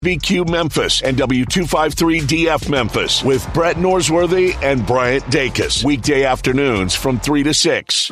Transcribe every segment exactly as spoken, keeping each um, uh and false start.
B Q Memphis and W two fifty-three D F Memphis with Brett Norsworthy and Bryant Dacus. Weekday afternoons from three to six.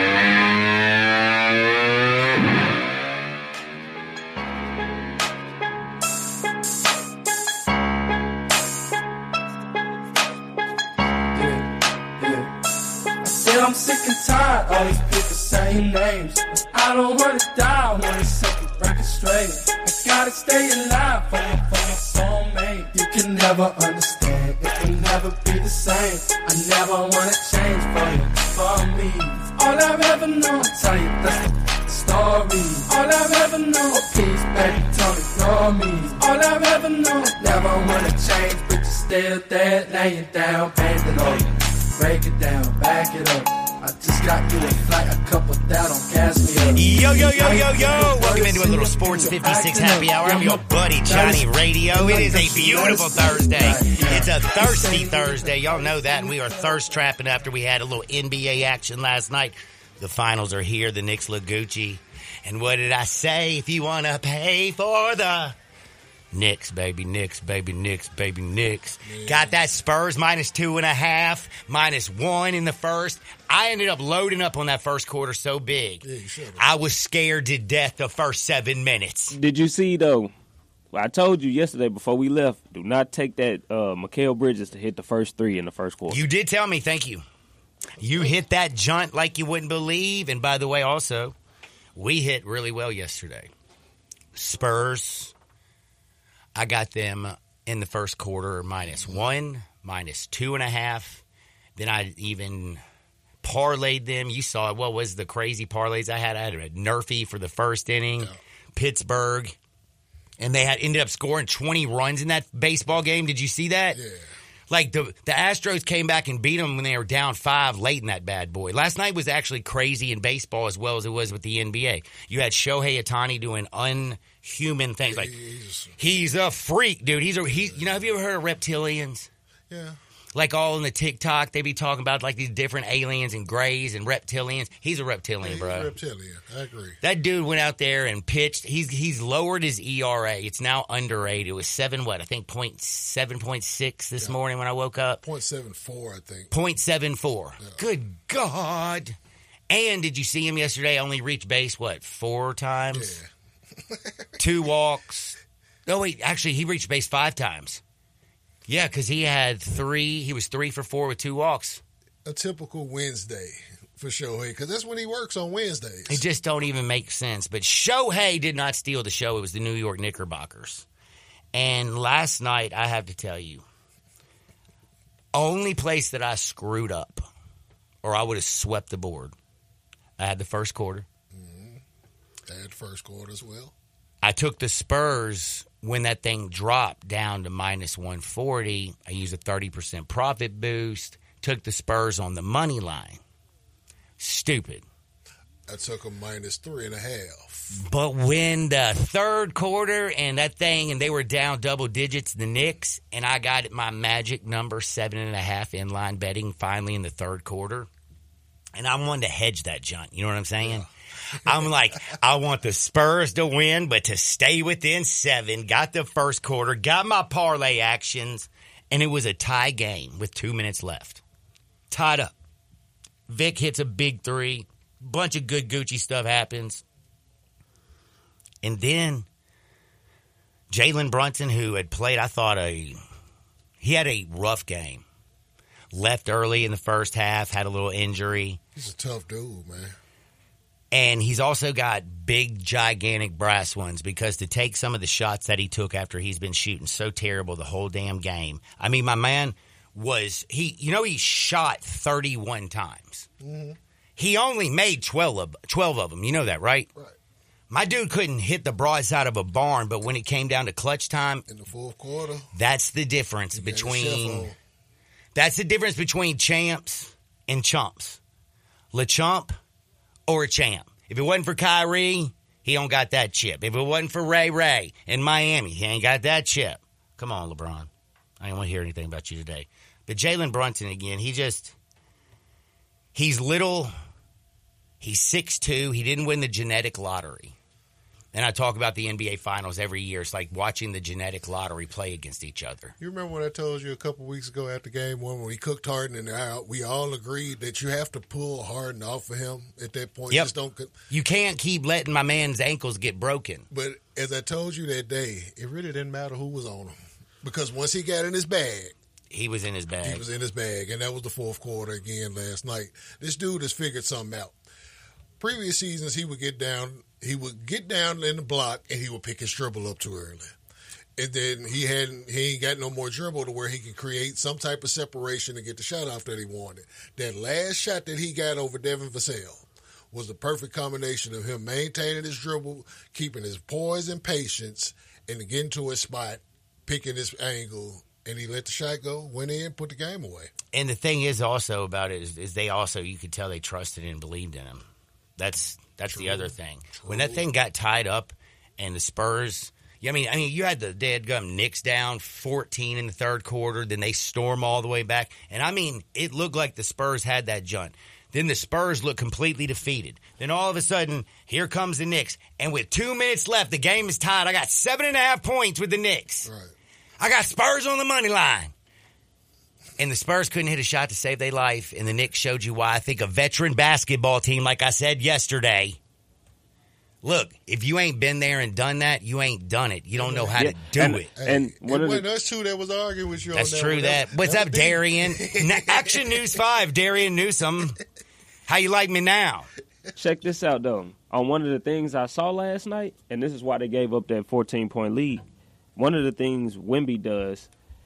I'm sick and tired, all these people saying names. I don't wanna die, I wanna set the record straight. I gotta stay alive for my, for my soulmate. You can never understand, it can never be the same. I never wanna change for you, for me. All I've ever known, tell you that's the story. All I've ever known, please baby don't ignore me. All I've ever known, never wanna change, but you're still there, laying down, bending over. Break it down, back it up. I just got you a flight, a couple that don't gas me up. Yo, yo, yo, yo, yo. Welcome into a little Sports fifty-six Happy Hour. I'm your buddy, Johnny Radio. It is a beautiful Thursday. It's a thirsty Thursday. Y'all know that, and we are thirst trapping after we had a little N B A action last night. The finals are here. The Knicks look Gucci. And what did I say? If you want to pay for the Knicks, baby, Knicks, baby, Knicks, baby, Knicks. Yeah. Got that Spurs minus two and a half, minus one in the first. I ended up loading up on that first quarter so big. Yeah, I was scared to death the first seven minutes. Did you see, though? Well, I told you yesterday before we left, do not take that uh, Mikal Bridges to hit the first three in the first quarter. You did tell me, thank you. You hit that junt like you wouldn't believe. And by the way, also, we hit really well yesterday. Spurs. I got them in the first quarter minus one, minus two and a half. Then I even parlayed them. You saw it. What was the crazy parlays I had? I had a Nerfy for the first inning, yeah. Pittsburgh, and they had ended up scoring twenty runs in that baseball game. Did you see that? Yeah. Like, the the Astros came back and beat them when they were down five late in that bad boy. Last night was actually crazy in baseball as well as it was with the N B A. You had Shohei Ohtani doing unhuman things. Like, he's, he's a freak, dude. He's a, he, you know, have you ever heard of reptilians? Yeah. Like, all in the TikTok, they be talking about, like, these different aliens and grays and reptilians. He's a reptilian, yeah, he's bro. He's a reptilian. I agree. That dude went out there and pitched. He's he's lowered his E R A. It's now under eight. It was seven, what, I think point seven, point six this yeah. morning when I woke up. point seven four, I think. point seven four. Yeah. Good God. And did you see him yesterday? Only reached base, what, four times? Yeah. Two walks. No, wait, actually, he reached base five times. Yeah, because he had three. He was three for four with two walks. A typical Wednesday for Shohei, because that's when he works on Wednesdays. It just don't even make sense. But Shohei did not steal the show. It was the New York Knickerbockers. And last night, I have to tell you, only place that I screwed up, or I would have swept the board, I had the first quarter. Mm-hmm. I had the first quarter as well. I took the Spurs when that thing dropped down to minus one forty. I used a thirty percent profit boost. Took the Spurs on the money line. Stupid. I took them minus three and a half. But when the third quarter and that thing, and they were down double digits, the Knicks, and I got my magic number, seven and a half inline betting finally in the third quarter. And I wanted to hedge that junk. You know what I'm saying? Yeah. I'm like, I want the Spurs to win, but to stay within seven. Got the first quarter, got my parlay actions, and it was a tie game with two minutes left. Tied up. Vic hits a big three. Bunch of good Gucci stuff happens. And then Jalen Brunson, who had played, I thought, a he had a rough game. Left early in the first half, had a little injury. He's a tough dude, man. And he's also got big, gigantic brass ones because to take some of the shots that he took after he's been shooting so terrible the whole damn game. I mean, my man was, he, you know, he shot thirty-one times. Mm-hmm. He only made twelve of, twelve of them. You know that, right? Right. My dude couldn't hit the broadside of a barn, but when it came down to clutch time. In the fourth quarter. That's the difference between, that's the difference between champs and chumps. LeChump or a champ. If it wasn't for Kyrie, he don't got that chip. If it wasn't for Ray Ray in Miami, he ain't got that chip. Come on, LeBron. I don't want to hear anything about you today. But Jalen Brunson, again, he just, he's little, he's six two, he didn't win the genetic lottery. And I talk about the N B A Finals every year. It's like watching the genetic lottery play against each other. You remember when I told you a couple weeks ago after game one when we cooked Harden and I, we all agreed that you have to pull Harden off of him at that point. Yep. Just don't. You can't keep letting my man's ankles get broken. But as I told you that day, it really didn't matter who was on him because once he got in his bag, he was in his bag. He was in his bag, and that was the fourth quarter again last night. This dude has figured something out. Previous seasons, he would get down. He would get down in the block and he would pick his dribble up too early. And then he hadn't he ain't got no more dribble to where he can create some type of separation to get the shot off that he wanted. That last shot that he got over Devin Vassell was the perfect combination of him maintaining his dribble, keeping his poise and patience, and getting to his spot, picking his angle, and he let the shot go, went in, put the game away. And the thing is also about it is, is they also, you could tell they trusted and believed in him. That's That's True. the other thing. True. When that thing got tied up and the Spurs, yeah, I mean, I mean, you had the dadgum Knicks down fourteen in the third quarter, then they storm all the way back. And I mean, it looked like the Spurs had that junt. Then the Spurs looked completely defeated. Then all of a sudden, here comes the Knicks. And with two minutes left, the game is tied. I got seven and a half points with the Knicks. Right. I got Spurs on the money line. And the Spurs couldn't hit a shot to save their life, and the Knicks showed you why. I think a veteran basketball team, like I said yesterday, look, if you ain't been there and done that, you ain't done it. You don't know how yeah. to do and, it. And hey, one it of wasn't the, us two that was arguing with you That's on that. true, that. that. What's that up, Darian? Action News five, Darian Newsom. How you like me now? Check this out, though. On one of the things I saw last night, and this is why they gave up that fourteen-point lead, one of the things Wemby does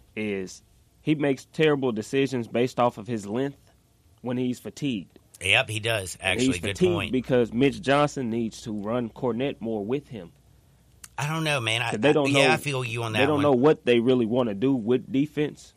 is he makes terrible decisions based off of his length when he's fatigued. Yep, he does. Actually, he's good fatigued point. Because Mitch Johnson needs to run Cornette more with him. I don't know, man. I, they don't I, know, yeah, I feel you on that They don't one. know what they really want to do with defense,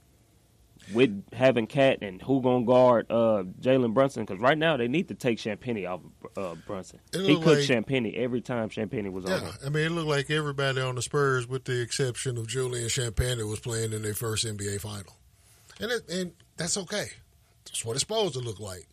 with having Cat and who going to guard uh, Jalen Brunson. Because right now they need to take Champagnie off of uh, Brunson. He cooked like, Champagnie every time Champagnie was yeah, on him. I mean, it looked like everybody on the Spurs, with the exception of Julian Champagnie, was playing in their first N B A final. And it, and that's okay. That's what it's supposed to look like.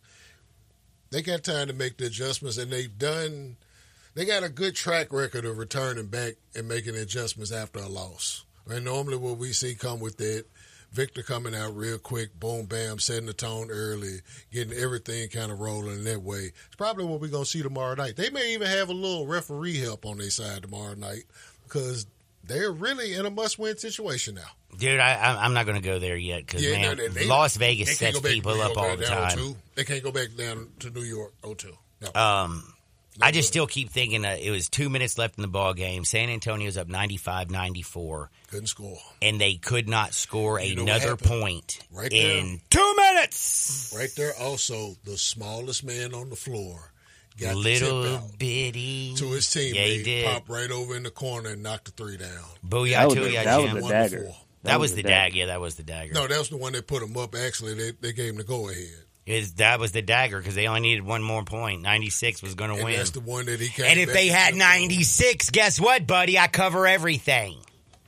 They got time to make the adjustments, and they've done – they got a good track record of returning back and making adjustments after a loss. And normally what we see come with that, Victor coming out real quick, boom, bam, setting the tone early, getting everything kind of rolling in that way. It's probably what we're going to see tomorrow night. They may even have a little referee help on their side tomorrow night because they're really in a must-win situation now. Dude, I, I'm not going to go there yet because, yeah, man, no, they, Las Vegas they sets people up all the time. They can't go back down to New York oh two. No. Um, no I just good. still keep thinking uh, it was two minutes left in the ball game. San Antonio's up ninety-five ninety-four. Couldn't score. And they could not score you know another point right in two minutes. Right there also, the smallest man on the floor got Little the tip out bitty. to his teammate, yeah, he did. popped right over in the corner and knocked the three down. Booyah that was to the, ya, that Jim. was the dagger. That, That was was the the dagger. dagger. Yeah, that was the dagger. No, that was the one that put him up. Actually, they, they gave him the go-ahead. It, that was the dagger because they only needed one more point. ninety-six was going to And win. that's the one that he came And if back they and had took ninety-six, guess what, buddy? I cover everything.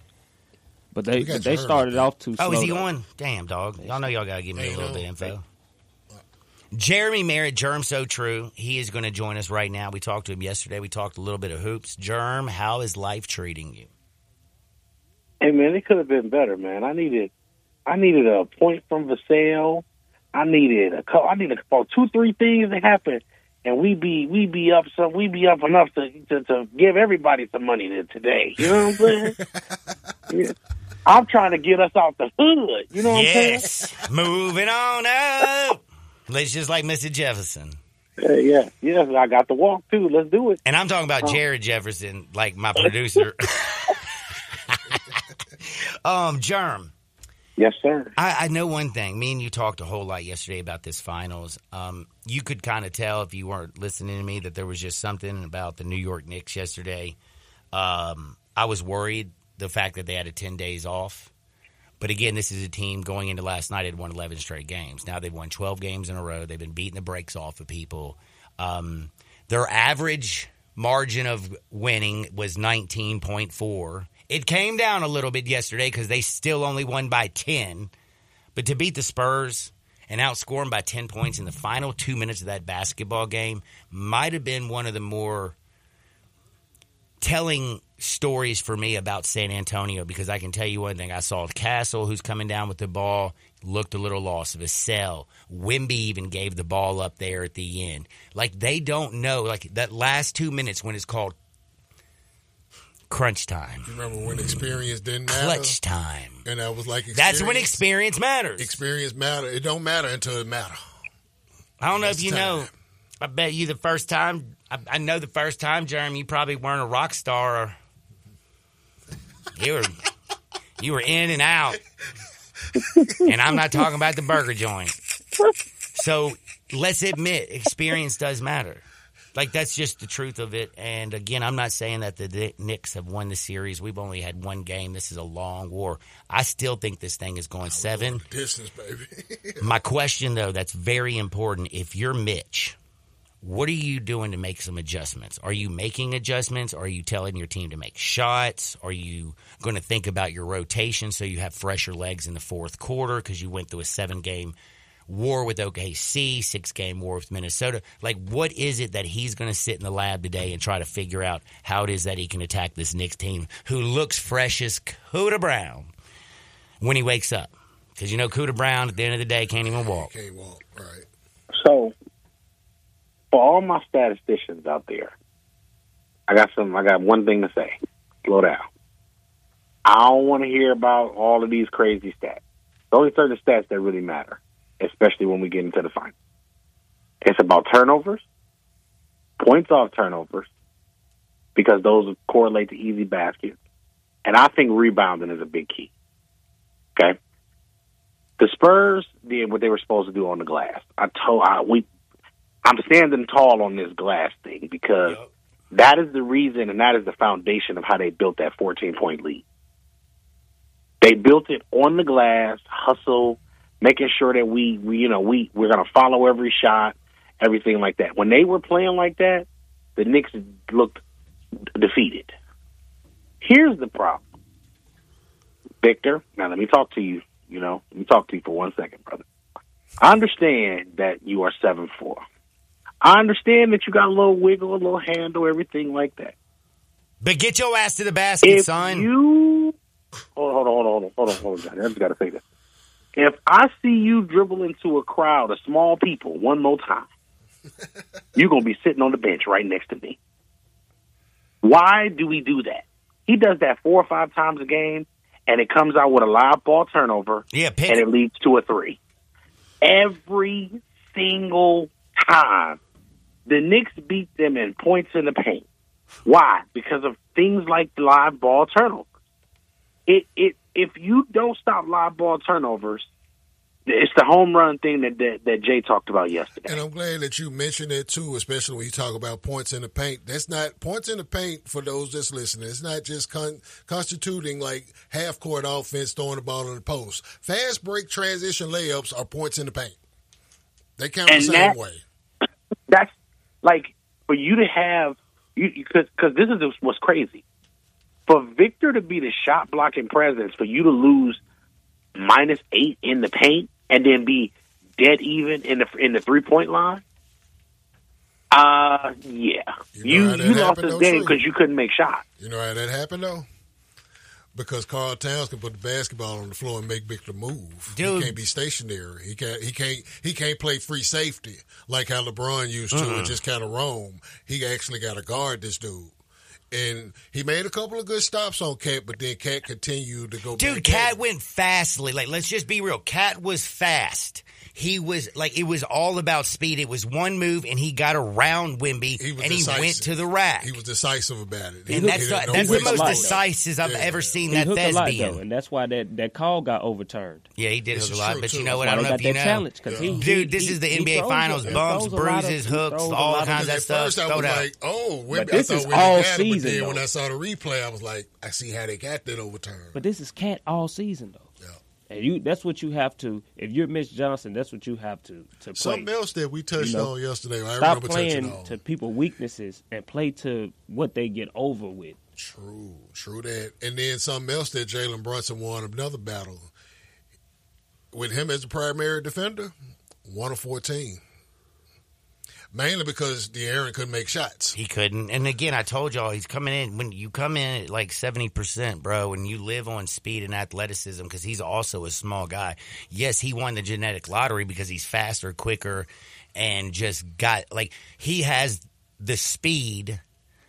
But they We got but they you heard started about off too slow. Oh, is he though. on? Damn, dog. Y'all know y'all got to give me Hey, a little no. bit of info. Jeremy Merritt, Germ So True. He is going to join us right now. We talked to him yesterday. We talked a little bit of hoops. Germ, how is life treating you? Hey, man, it could have been better, man. I needed I needed a point from Vassell. I needed a couple, I needed about two, three things to happen, and we be we be up some we be up enough to to, to give everybody some money to today. You know what I'm saying? Yeah. I'm trying to get us out the hood. You know what yes. I'm saying? Moving on up. Let's just like Mister Jefferson. Uh, yeah, yes, I got the walk too. Let's do it. And I'm talking about Jared Jefferson, like my producer. um, Germ. Yes, sir. I, I know one thing. Me and you talked a whole lot yesterday about this finals. Um, you could kind of tell if you weren't listening to me that there was just something about the New York Knicks yesterday. Um, I was worried the fact that they had a ten days off. But again, this is a team going into last night had won eleven straight games. Now they've won twelve games in a row. They've been beating the brakes off of people. Um, their average margin of winning was nineteen point four. It came down a little bit yesterday because they still only won by ten. But to beat the Spurs and outscore them by ten points in the final two minutes of that basketball game might have been one of the more telling stories for me about San Antonio because I can tell you one thing. I saw Castle, who's coming down with the ball, looked a little lost. Vassell, Wemby even gave the ball up there at the end. Like, they don't know. Like, that last two minutes when it's called crunch time. You remember when experience didn't matter? Clutch time. And that was like experience. That's when experience matters. Experience matter. It don't matter until it matter. I don't know That's if you time. know. I bet you the first time, I, I know the first time, Jeremy, you probably weren't a rock star. Or you were, you were in and out. And I'm not talking about the burger joint. So let's admit, experience does matter. Like, that's just the truth of it. And, again, I'm not saying that the Knicks have won the series. We've only had one game. This is a long war. I still think this thing is going seven. Distance, baby. My question, though, that's very important. If you're Mitch, what are you doing to make some adjustments? Are you making adjustments? Are you telling your team to make shots? Are you going to think about your rotation so you have fresher legs in the fourth quarter because you went through a seven-game war with O K C, six-game war with Minnesota? Like, what is it that he's going to sit in the lab today and try to figure out how it is that he can attack this Knicks team who looks fresh as Cuda Brown when he wakes up? Because, you know, Cuda Brown, at the end of the day, can't even walk. Can't walk, right. So, for all my statisticians out there, I got some. I got one thing to say. Slow down. I don't want to hear about all of these crazy stats. There's only certain stats that really matter, especially when we get into the final. It's about turnovers, points off turnovers, because those correlate to easy baskets, and I think rebounding is a big key. Okay, the Spurs did what they were supposed to do on the glass. I told I we. I'm standing tall on this glass thing because yep. that is the reason and that is the foundation of how they built that fourteen-point lead. They built it on the glass, hustle, making sure that we, we you know, we, we're going to follow every shot, everything like that. When they were playing like that, the Knicks looked defeated. Here's the problem. Victor, now let me talk to you, you know, let me talk to you for one second, brother. I understand that you are seven four. I understand that you got a little wiggle, a little handle, everything like that. But get your ass to the basket, if son. You, hold on, hold on, hold on, hold on, hold on, Johnny. I just got to say this. If I see you dribble into a crowd of small people one more time, you're going to be sitting on the bench right next to me. Why do we do that? He does that four or five times a game, and it comes out with a live ball turnover, yeah, pick and it. it leads to a three. Every single time. The Knicks beat them in points in the paint. Why? Because of things like live ball turnovers. It it if you don't stop live ball turnovers, it's the home run thing that, that that Jay talked about yesterday. And I'm glad that you mentioned it too, especially when you talk about points in the paint. That's not points in the paint for those that's listening. It's not just con- constituting like half court offense, throwing the ball in the post. Fast break transition layups are points in the paint. They count and the same that, way. That's like for you to have you because because this is what's crazy. For Victor to be the shot blocking presence, for you to lose minus eight in the paint and then be dead even in the in the three point line. Uh, yeah, you know you, you lost this though, game because you couldn't make shots. You know how that happened though? Because Karl Towns can put the basketball on the floor and make Victor move. Dude. He can't be stationary. He can't. He can't. He can't play free safety like how LeBron used to Uh-uh. and just kind of roam. He actually got to guard this dude. And he made a couple of good stops on Cat, but then Cat continued to go. Dude, back Cat at him. went fastly. Like, let's just be real. Cat was fast. He was like, it was all about speed. It was one move, and he got around Wemby, He was and decisive. he went to the rack. He was decisive about it. He and was- that's he the, didn't know that's the waste most no decisive I've Yeah. ever seen He that hooked a lot, thespian. though, and that's why that, that call got overturned. Yeah, he did This hook a is lot, true, but you too. know what? That's I why don't know they if you got that know. challenge, 'cause he- Dude, this he- is the he N B A throws Finals. a- he Bumps, throws a lot of- bruises, he hooks, throws a all lot of- kinds of At stuff. first, I Throw was it out. like, "Oh, Wemby." But this I thought is Wemby all got it, but season, then when though. I saw the replay, I was like, "I see how they got that overturned." But this is Cat all season, though. Yeah. And you that's what you have to, if you're Mitch Johnson, that's what you have to, to play. Something else that we touched You know, on yesterday. I Stop remember touching playing on. to people's weaknesses and play to what they get over with. True, true that. And then something else that Jalen Brunson won another battle with him as the primary defender. One of fourteen. Mainly because De'Aaron couldn't make shots. He couldn't. And again, I told y'all, he's coming in. When you come in at like seventy percent, bro, and you live on speed and athleticism, because he's also a small guy. Yes, he won the genetic lottery because he's faster, quicker, and just got, like, he has the speed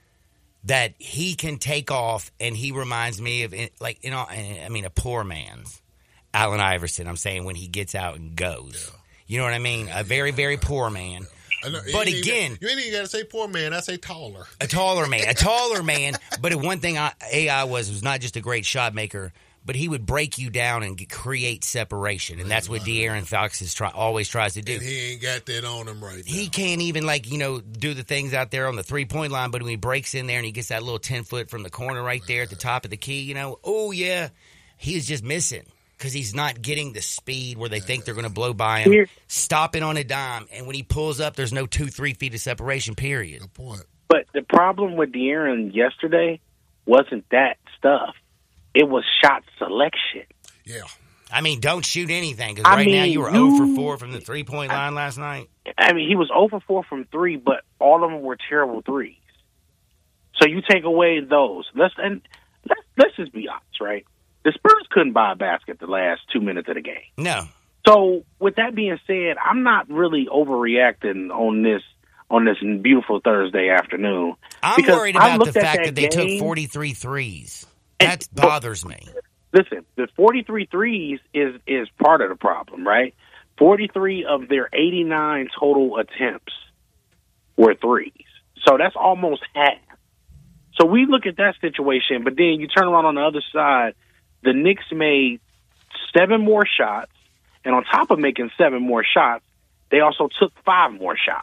that he can take off, and he reminds me of, like, you know, I mean, a poor man's Allen Iverson, I'm saying, when he gets out and goes. Yeah. You know what I mean? A very, very poor man. Know, but you again, you ain't even got to say poor man. I say taller. A taller man, a taller man. But one thing I, A I was was not just a great shot maker, but he would break you down and get, create separation, and that's what De'Aaron Fox is try, always tries to do. And he ain't got that on him right now. He can't even, like, you know, do the things out there on the three point line. But when he breaks in there and he gets that little ten foot from the corner right there at the top of the key, you know, oh yeah, he's just missing. Because he's not getting the speed where they think they're going to blow by him, stopping on a dime, and when he pulls up, there's no two, three feet of separation, period. Good point. But the problem with De'Aaron yesterday wasn't that stuff. It was shot selection. Yeah. I mean, don't shoot anything, because right mean, now you were you, zero for four from the three-point line last night. I mean, he was zero for four from three, but all of them were terrible threes. So you take away those. Let's and let's, let's just be honest, right? The Spurs couldn't buy a basket the last two minutes of the game. No. So with that being said, I'm not really overreacting on this on this beautiful Thursday afternoon. I'm worried about the fact that, that they game, took forty-three threes. That and, bothers me. Listen, the forty-three threes is, is part of the problem, right? forty-three of their eighty-nine total attempts were threes. So that's almost half. So we look at that situation, but then you turn around on the other side, the Knicks made seven more shots, and on top of making seven more shots, they also took five more shots.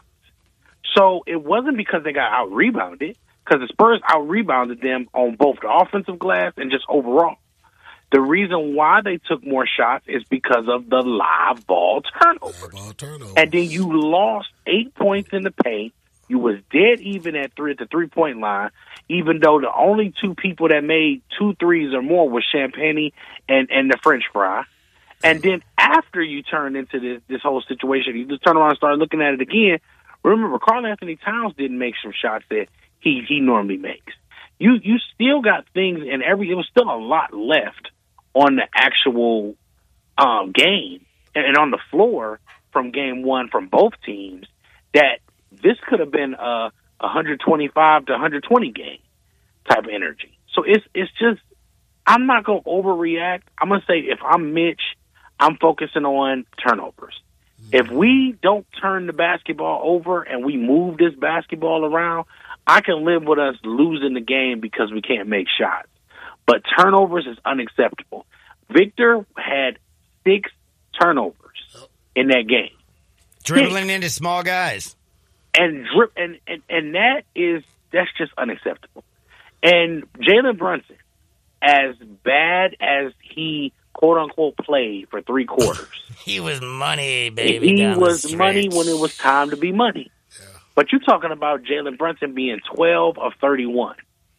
So it wasn't because they got out-rebounded, because the Spurs out-rebounded them on both the offensive glass and just overall. The reason why they took more shots is because of the live ball turnovers. Live ball turnovers. And then you lost eight points in the paint. You was dead even at three at the three-point line, even though the only two people that made two threes or more was Champagne and, and the French fry. And then after you turned into this, this whole situation, you just turn around and start looking at it again. Remember, Karl Anthony Towns didn't make some shots that he, he normally makes. You you still got things, and every it was still a lot left on the actual um, game and, and on the floor from game one from both teams that this could have been a one twenty-five to one twenty game type of energy. So it's it's just, I'm not going to overreact. I'm going to say if I'm Mitch, I'm focusing on turnovers. If we don't turn the basketball over and we move this basketball around, I can live with us losing the game because we can't make shots. But turnovers is unacceptable. Victor had six turnovers in that game. Dribbling six. into small guys. And drip and, and, and that is that's just unacceptable. And Jalen Brunson, as bad as he quote unquote played for three quarters. He was money, baby. He down was the money when it was time to be money. Yeah. But you're talking about Jalen Brunson being twelve of thirty-one.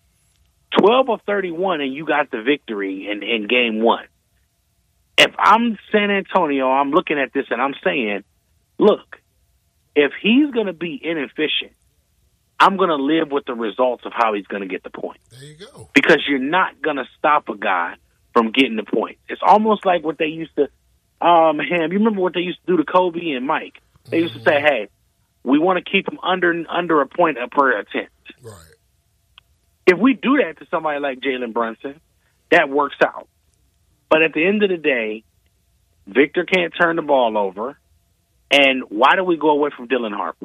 twelve of thirty-one, and you got the victory in, in game one. If I'm San Antonio, I'm looking at this and I'm saying, look, if he's going to be inefficient, I'm going to live with the results of how he's going to get the point. There you go. Because you're not going to stop a guy from getting the point. It's almost like what they used to, um, man, you remember what they used to do to Kobe and Mike? They used to say, hey, we want to keep them under under a point per attempt. Right. If we do that to somebody like Jalen Brunson, that works out. But at the end of the day, Victor can't turn the ball over. And why do we go away from Dylan Harper?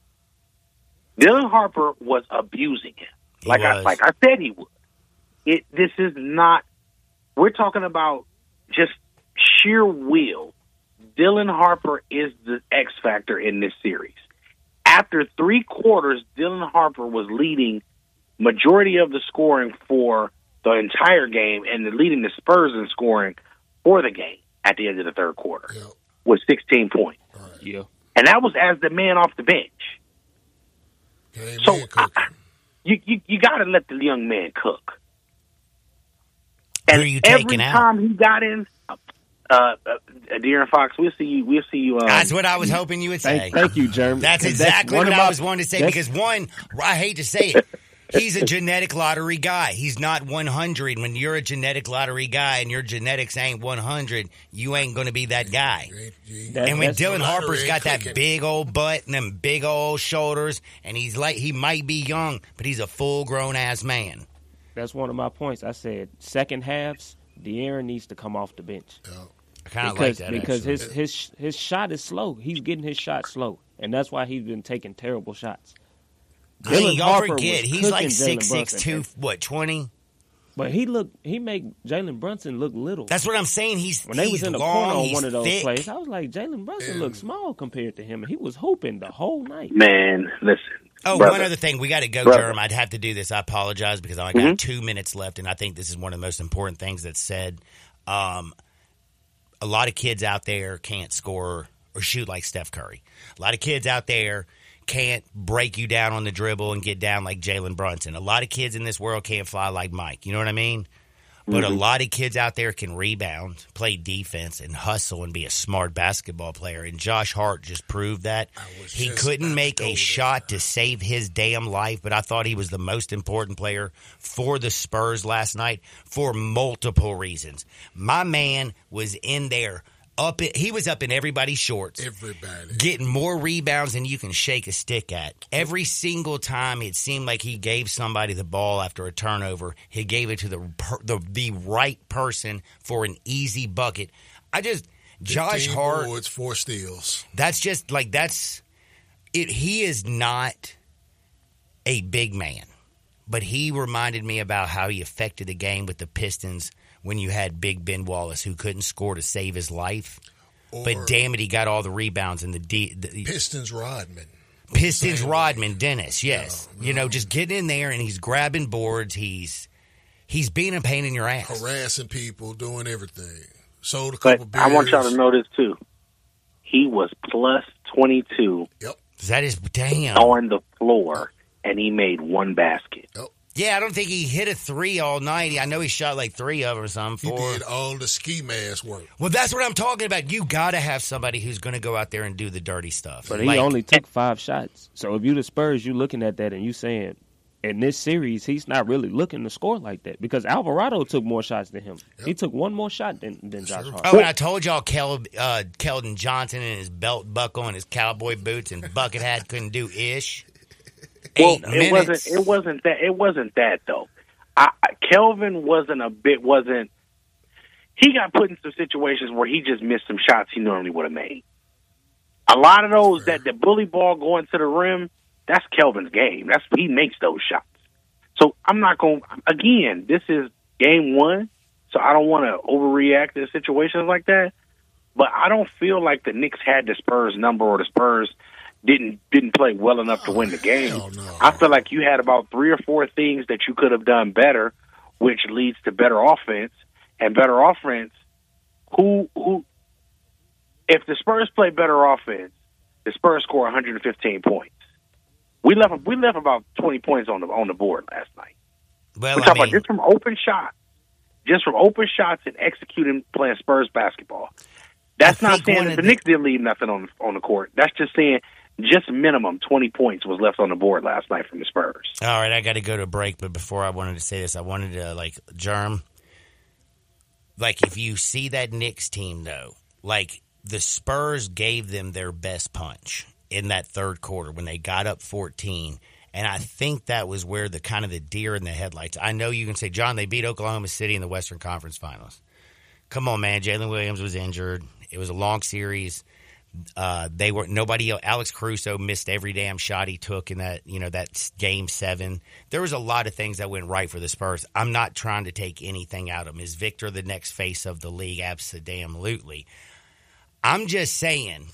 Dylan Harper was abusing him, He like I was. like I said he would. It this is not. We're talking about just sheer will. Dylan Harper is the X factor in this series. After three quarters, Dylan Harper was leading majority of the scoring for the entire game and leading the Spurs in scoring for the game at the end of the third quarter Yep. with sixteen points. Right. Yeah. And that was as the man off the bench. Game So in cooking. I, you you, you got to let the young man cook. Who And are you every taking out? time he got in, uh, uh, uh, De'Aaron Fox. We'll see you. We'll see you. Um, That's what I was hoping you would say. Thank, thank you, Jeremy. That's 'Cause exactly one what of I my- was wanting to say that's- because, one, I hate to say it, he's a genetic lottery guy. He's not one hundred. When you're a genetic lottery guy and your genetics ain't one hundred, you ain't going to be that guy. You ain't- you ain't- That- And when that's- Dylan the Harper's lottery got ain't that cooking. big old butt and them big old shoulders, and he's like, he might be young, but he's a full grown ass man. That's one of my points. I said second halves, De'Aaron needs to come off the bench. Yeah. I kind of like because that. because actually. his his his shot is slow. He's getting his shot slow, and that's why he's been taking terrible shots. I mean, Dylan y'all Harper forget was he's like cooking six Jalen six Brunson. two, what twenty? But he look he made Jalen Brunson look little. That's what I'm saying. He's when they he's was in the long, corner on he's one of those thick. plays, I was like, Jalen Brunson looked small compared to him, and he was hooping the whole night. Man, listen. Oh, brother. one other thing. We got to go, Brother. Jerm. I'd have to do this. I apologize because I got Mhm. two minutes left, and I think this is one of the most important things that's said. Um, a lot of kids out there can't score or shoot like Steph Curry. A lot of kids out there can't break you down on the dribble and get down like Jalen Brunson. A lot of kids in this world can't fly like Mike. You know what I mean? But a lot of kids out there can rebound, play defense, and hustle and be a smart basketball player. And Josh Hart just proved that. was He just couldn't about make to go a there. shot to save his damn life, but I thought he was the most important player for the Spurs last night for multiple reasons. My man was in there. Up, in, he was up in everybody's shorts. Everybody. Getting more rebounds than you can shake a stick at. Every single time it seemed like he gave somebody the ball after a turnover, he gave it to the per, the, the right person for an easy bucket. I just, Josh fifteen Hart, boards, four steals. that's just like, that's, it. He is not a big man, but he reminded me about how he affected the game with the Pistons when you had Big Ben Wallace who couldn't score to save his life. Or But damn it, he got all the rebounds and the, D, the Pistons Rodman. Pistons Same Rodman Dennis. Yes, Yeah, you know, just getting in there and he's grabbing boards. He's he's being a pain in your ass. Harassing people, doing everything. Sold a But couple beers. I want y'all to know this too. He was plus twenty-two Yep. That is damn. on the floor, and he made one basket. Yep. Yeah, I don't think he hit a three all night. I know he shot like three of them or something. He Four. did all the ski mask work. Well, that's what I'm talking about. You got to have somebody who's going to go out there and do the dirty stuff. But he Like, only took five shots. So if you the Spurs, you looking at that and you saying, in this series, he's not really looking to score like that because Alvarado took more shots than him. He took one more shot than, than Josh Sure. Hart. Oh, and I told y'all Kel, uh, Keldon Johnson and his belt buckle and his cowboy boots and bucket hat couldn't do ish. Well, Eight it minutes. wasn't. It wasn't that. It wasn't that though. I, I, Kelvin wasn't a bit. Wasn't. He got put in some situations where he just missed some shots he normally would have made. A lot of those that the bully ball going to the rim. That's Kelvin's game. That's he makes those shots. So I'm not going. Again, this is game one, so I don't want to overreact to situations like that. But I don't feel like the Knicks had the Spurs number or the Spurs didn't didn't play well enough to win the game. Hell no. I feel like you had about three or four things that you could have done better, which leads to better offense and better offense. Who who? If the Spurs play better offense, the Spurs score one hundred fifteen points. We left we left about twenty points on the on the board last night. Well, We're I talking mean, about just from open shots, just from open shots and executing playing Spurs basketball. That's I not think saying one that of the the- Knicks didn't leave nothing on on the court. That's just saying just minimum twenty points was left on the board last night from the Spurs. all right, I got to go to break, but before I wanted to say this, I wanted to, like, Germ, like, if you see that Knicks team, though, like, the Spurs gave them their best punch in that third quarter when they got up fourteen, and I think that was where the kind of the deer in the headlights. I know you can say, John, they beat Oklahoma City in the Western Conference Finals. Come on, man. Jalen Williams was injured. It was a long series. Uh, they were nobody else. Alex Caruso missed every damn shot he took in that, you know, that game seven. There was a lot of things that went right for the Spurs. I'm not trying to take anything out of them. Is Victor the next face of the league? Absolutely. I'm just saying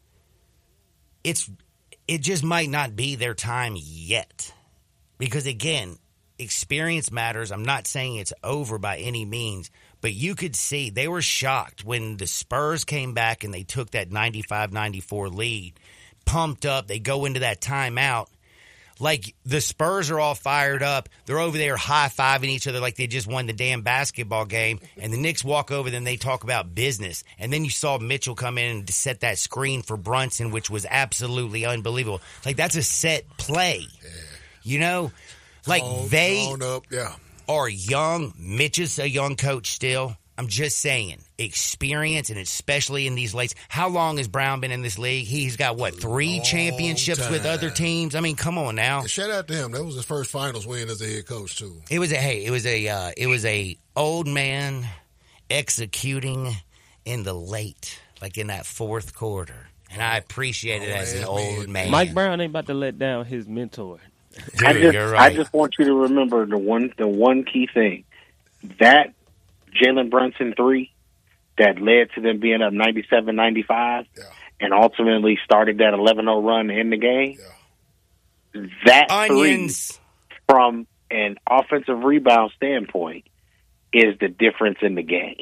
it's it just might not be their time yet. Because again, experience matters. I'm not saying it's over by any means, but you could see they were shocked when the Spurs came back and they took that ninety-five ninety-four lead, pumped up. They go into that timeout. Like, the Spurs are all fired up. They're over there high-fiving each other like they just won the damn basketball game. And the Knicks walk over, then they talk about business. And then you saw Mitchell come in and set that screen for Brunson, which was absolutely unbelievable. Like, that's a set play. Yeah. You know? Like, Thrown, they thrown up, yeah. are young. Mitch is a young coach still. I'm just saying, experience, and especially in these late. How long has Brown been in this league? He's got, what, three Long championships time. with other teams? I mean, come on now. And shout out to him. That was his first finals win as a head coach, too. It was a hey, it was a uh, it was a old man executing in the late, like in that fourth quarter, and I appreciate it Oh, as an man, old man. man. Mike Brown ain't about to let down his mentor. Dude, I just, you're I right. just want you to remember the one, the one key thing that Jalen Brunson three that led to them being up ninety-seven ninety-five Yeah. and ultimately started that eleven oh run in the game. Yeah. That Onions. three, from an offensive rebound standpoint, is the difference in the game.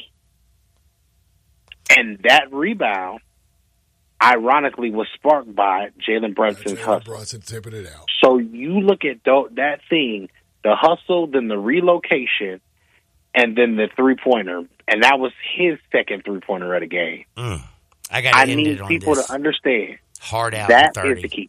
And that rebound, ironically, was sparked by Jalen Brunson's Jalen hustle. Brunson tipping it out. So you look at th- that thing, the hustle, then the relocation, and then the three-pointer. And that was his second three-pointer of the game. Mm. I got to I end need it on people this. to understand Hard out that to thirty. is the key.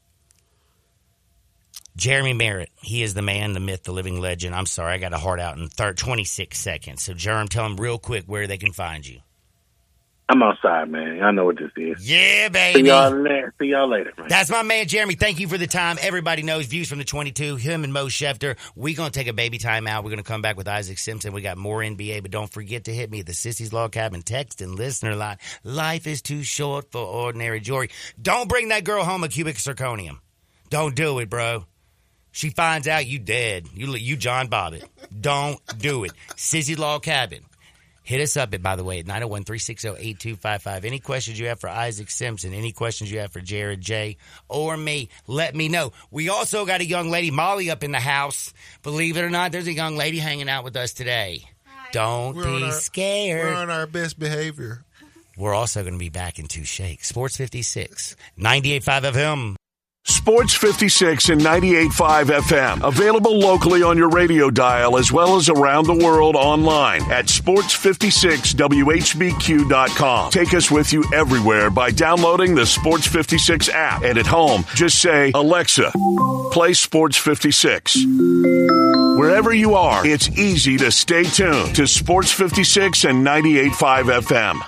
Jeremy Merritt, he is the man, the myth, the living legend. I'm sorry, I got a hard out in third, twenty-six seconds. So, Jerem, tell them real quick where they can find you. I'm outside, man. I know what this is. Yeah, See baby. y'all later, See y'all later man. That's my man, Jeremy. Thank you for the time. Everybody knows Views from the twenty-two. Him and Mo Schefter. We're going to take a baby time out. We're going to come back with Isaac Simpson. We got more N B A, but don't forget to hit me at the Sissy's Log Cabin text and listener line. Life is too short for ordinary joy. Don't bring that girl home a cubic zirconium. Don't do it, bro. She finds out you dead. You you John Bobbitt. Don't do it. Sissy's Log Cabin. Hit us up, at, by the way, at nine oh one, three six oh, eight two five five. Any questions you have for Isaac Simpson, any questions you have for Jared J. or me, let me know. We also got a young lady, Molly, up in the house. Believe it or not, there's a young lady hanging out with us today. Hi. Don't We're be on our, scared. We're on our best behavior. We're also going to be back in two shakes. Sports fifty-six, ninety-eight point five F M. Sports fifty-six and ninety-eight point five F M. Available locally on your radio dial as well as around the world online at sports fifty-six W H B Q dot com. Take us with you everywhere by downloading the Sports fifty-six app. And at home, just say, Alexa, play Sports fifty-six. Wherever you are, it's easy to stay tuned to Sports fifty-six and ninety-eight point five F M.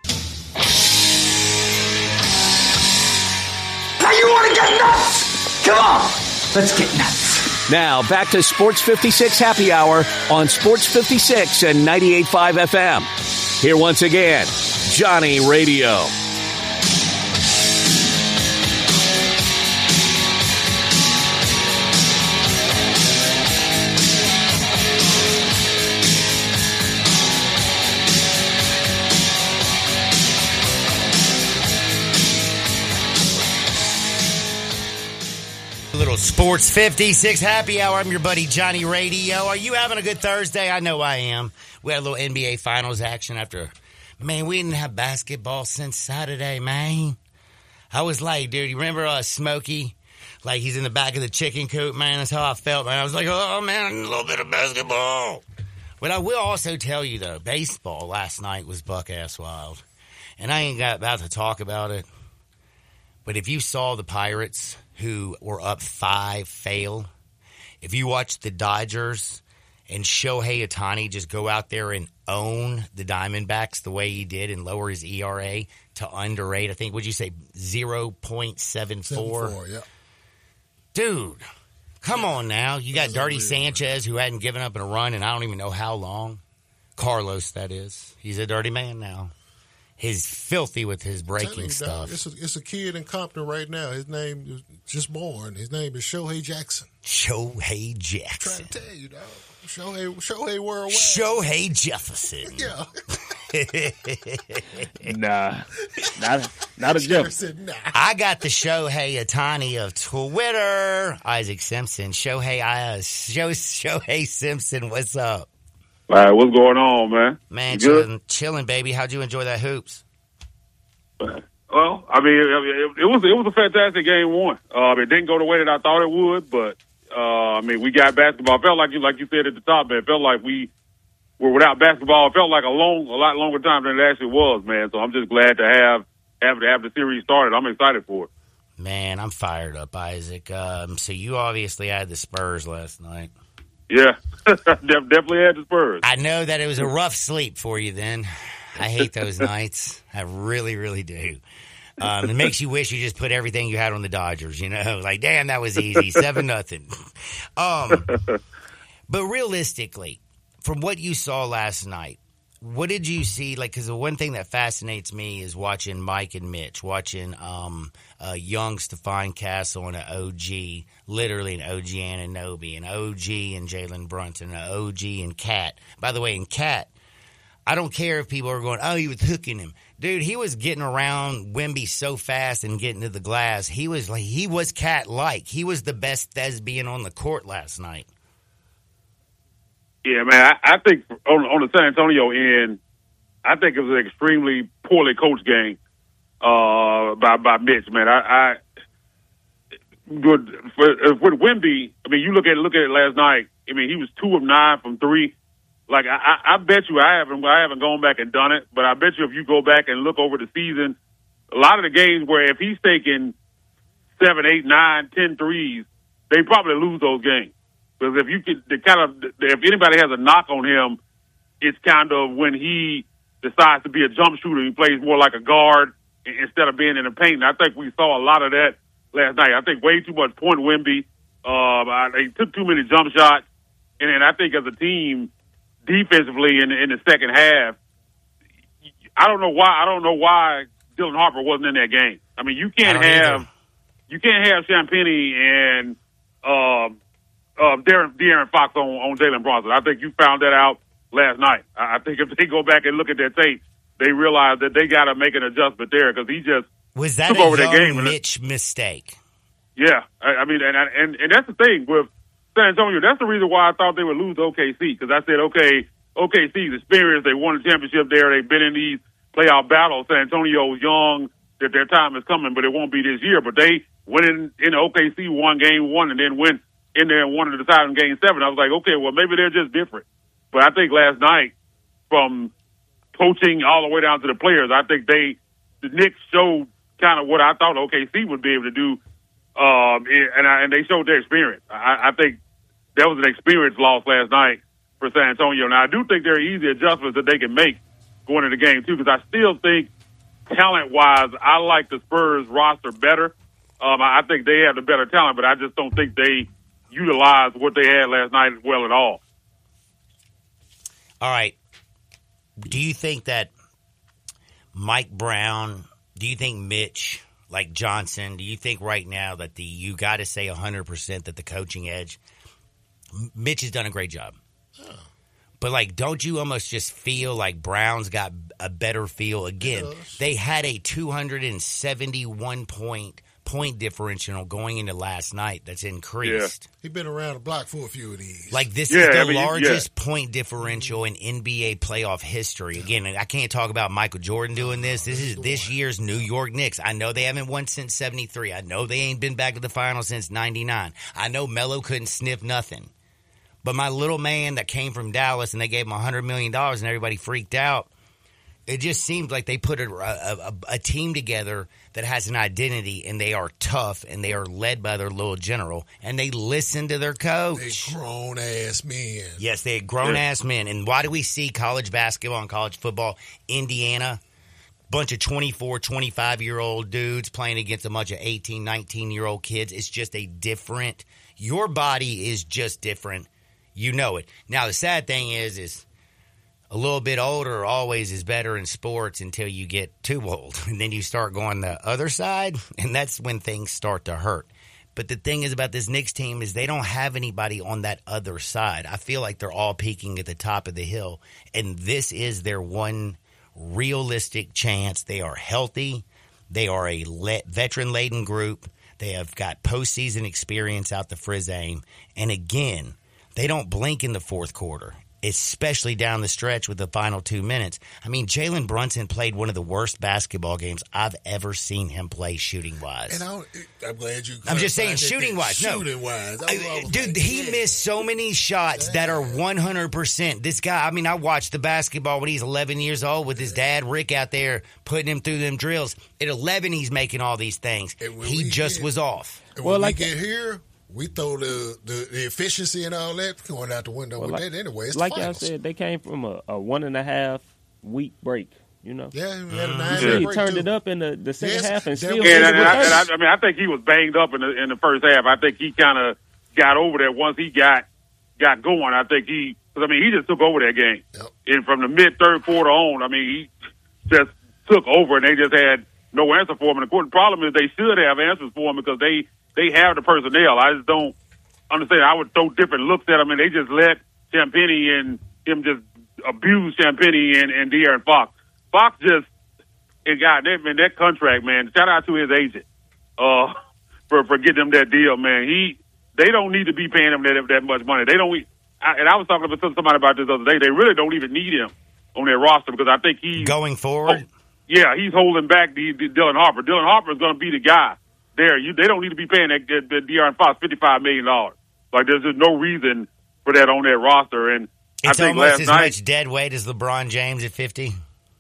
Now you want to get nuts? Come on, let's get nuts. Now back to Sports fifty-six Happy Hour on Sports fifty-six and ninety-eight point five F M. Here once again, Johnny Radio. Little Sports fifty-six Happy Hour. I'm your buddy Johnny Radio. Are you having a good Thursday? I know I am. We had a little N B A Finals action after, man, we didn't have basketball since Saturday, man. I was like, dude, you remember uh, Smokey? Like, he's in the back of the chicken coop, man. That's how I felt, man. I was like, oh, man, I need a little bit of basketball. But I will also tell you, though, baseball last night was buck-ass wild. And I ain't got about to talk about it. But if you saw the Pirates, who were up five, fail, if you watched the Dodgers and Shohei Ohtani just go out there and own the Diamondbacks the way he did and lower his E R A to under eight, I think, would you say zero point seven four? seven four, yeah. Dude, come on now. You got Dirty Sanchez, who hadn't given up in a run in I don't even know how long. Carlos, that is. He's a dirty man now. He's filthy with his breaking you, stuff. Dog, it's, a, it's a kid in Compton right now. His name is just born. His name is Shohei Jackson. Shohei I'm Jackson. trying to tell you, dog. Shohei, Shohei worldwide. Shohei Jefferson. Yeah. Nah, not not a jump. Said, nah. I got the Shohei Ohtani of Twitter. Isaac Simpson. Shohei, uh, Show, Shohei Simpson, what's up? All right, what's going on, man? Man, You good? chilling, chilling, baby. How'd you enjoy that hoops? Well, I mean, it, it, it was it was a fantastic game one. Uh, it didn't go the way that I thought it would, but Uh, I mean, we got basketball. It felt like you, like you said at the top, man. It felt like we were without basketball. It felt like a long, a lot longer time than it actually was, man. So I'm just glad to have have to have the series started. I'm excited for it. Man, I'm fired up, Isaac. Um, so you obviously had the Spurs last night. Yeah, definitely had the Spurs. I know that it was a rough sleep for you then. I hate those nights. I really, really do. Um, it makes you wish you just put everything you had on the Dodgers, you know? Like, damn, that was easy. seven nothing. Um, but realistically, from what you saw last night, what did you see? Like, because the one thing that fascinates me is watching Mike and Mitch, watching um, a young Stephon Castle and an O G, literally an O G Anunoby, an O G and Jalen Brunson, an O G and Cat. By the way, in Cat, I don't care if people are going, oh, he was hooking him. Dude, he was getting around Wemby so fast and getting to the glass. He was like, he was Cat-like. He was the best thespian on the court last night. Yeah, man, I, I think on, on the San Antonio end, I think it was an extremely poorly coached game uh, by by Mitch, man. I, I good for, with Wemby. I mean, you look at look at it last night. I mean, he was two of nine from three. Like I, I, I bet you, I haven't I haven't gone back and done it, but I bet you if you go back and look over the season, a lot of the games where if he's taking seven, eight, nine, ten threes, they probably lose those games. Because if you could, the kind of, if anybody has a knock on him, it's kind of when he decides to be a jump shooter. He plays more like a guard instead of being in the paint. And I think we saw a lot of that last night. I think way too much point Wemby. Uh, they took too many jump shots, and then I think as a team, defensively in the, in the second half, I don't know why. I don't know why Dylan Harper wasn't in that game. I mean, you can't have either. you can't have Champagnie and. Uh, Uh, Darren, De'Aaron Fox on, on Jalen Brunson. I think you found that out last night. I, I think if they go back and look at that tape, they realize that they got to make an adjustment there because he just was that took a over young that game. Mitch mistake. Yeah, I, I mean, and, and and that's the thing with San Antonio. That's the reason why I thought they would lose O K C because I said, okay, O K C's experienced. They won a championship there. They've been in these playoff battles. San Antonio's young. That their time is coming, but it won't be this year. But they went in in O K C, won game one, and then went in there and wanted to decide in game seven. I was like, okay, well, maybe they're just different. But I think last night, from coaching all the way down to the players, I think they, the Knicks showed kind of what I thought O K C would be able to do, um, and, I, and they showed their experience. I, I think that was an experience loss last night for San Antonio. Now, I do think there are easy adjustments that they can make going into the game, too, because I still think, talent-wise, I like the Spurs roster better. Um, I think they have the better talent, but I just don't think they utilize what they had last night well at all. All right. Do you think that Mike Brown, do you think Mitch, like Johnson, do you think right now that the you got to say one hundred percent that the coaching edge, Mitch has done a great job. Oh. But, like, don't you almost just feel like Brown's got a better feel? Again, they had a two hundred seventy-one point point differential going into last night that's increased. Yeah. He's been around the block for a few of these. Like, this yeah, is the I mean, largest yeah. point differential in N B A playoff history. Again, I can't talk about Michael Jordan doing this. This is this year's New York Knicks. I know they haven't won since seventy-three. I know they ain't been back to the finals since ninety-nine. I know Melo couldn't sniff nothing. But my little man that came from Dallas and they gave him one hundred million dollars and everybody freaked out, it just seemed like they put a, a, a team together that has an identity, and they are tough, and they are led by their little general, and they listen to their coach. They grown-ass men. Yes, they grown-ass men. And why do we see college basketball and college football, Indiana, bunch of twenty-four, twenty-five-year-old dudes playing against a bunch of eighteen, nineteen-year-old kids? It's just a different – your body is just different. You know it. Now, the sad thing is, is a little bit older always is better in sports until you get too old. And then you start going the other side, and that's when things start to hurt. But the thing is about this Knicks team is they don't have anybody on that other side. I feel like they're all peaking at the top of the hill, and this is their one realistic chance. They are healthy. They are a le- veteran-laden group. They have got postseason experience out the Frizzane. And again, they don't blink in the fourth quarter. especially down the stretch with the final two minutes. I mean, Jalen Brunson played one of the worst basketball games I've ever seen him play shooting-wise. And I, I'm glad you. I'm just saying shooting-wise. No. Shooting-wise. I, dude, he missed so many shots that are one hundred percent. This guy, I mean, I watched the basketball when he's eleven years old with his dad, Rick, out there putting him through them drills. At eleven, he's making all these things. He just get, was off. And when well, like, we get here, we throw the, the, the efficiency and all that going out the window well, with like, that anyway. It's like I said, they came from a, a one and a half week break. You know, yeah, we had a nine yeah. He turned too. it up in the, the second yes, half and still. And, and, and, I, and I, I mean, I think he was banged up in the in the first half. I think he kind of got over that once he got got going. I think he, because I mean, he just took over that game. Yep. And from the mid third quarter on, I mean, he just took over, and they just had no answer for him. And the problem is, they should have answers for him because they they have the personnel. I just don't understand. I would throw different looks at him, and they just let Champagnie and him just abuse Champagnie and, and De'Aaron Fox. Fox just, and God, that, man, that contract, man, shout out to his agent uh, for, for getting him that deal, man. He, they don't need to be paying him that, that much money. They don't, I, and I was talking to somebody about this the other day. They really don't even need him on their roster because I think he's going forward. Oh, yeah, he's holding back the, the Dylan Harper. Dylan Harper is going to be the guy there. You, they don't need to be paying that, that, that De'Aaron Fox fifty-five million dollars. Like, there's just no reason for that on their roster. And it's I think almost last as night, much dead weight as LeBron James at fifty.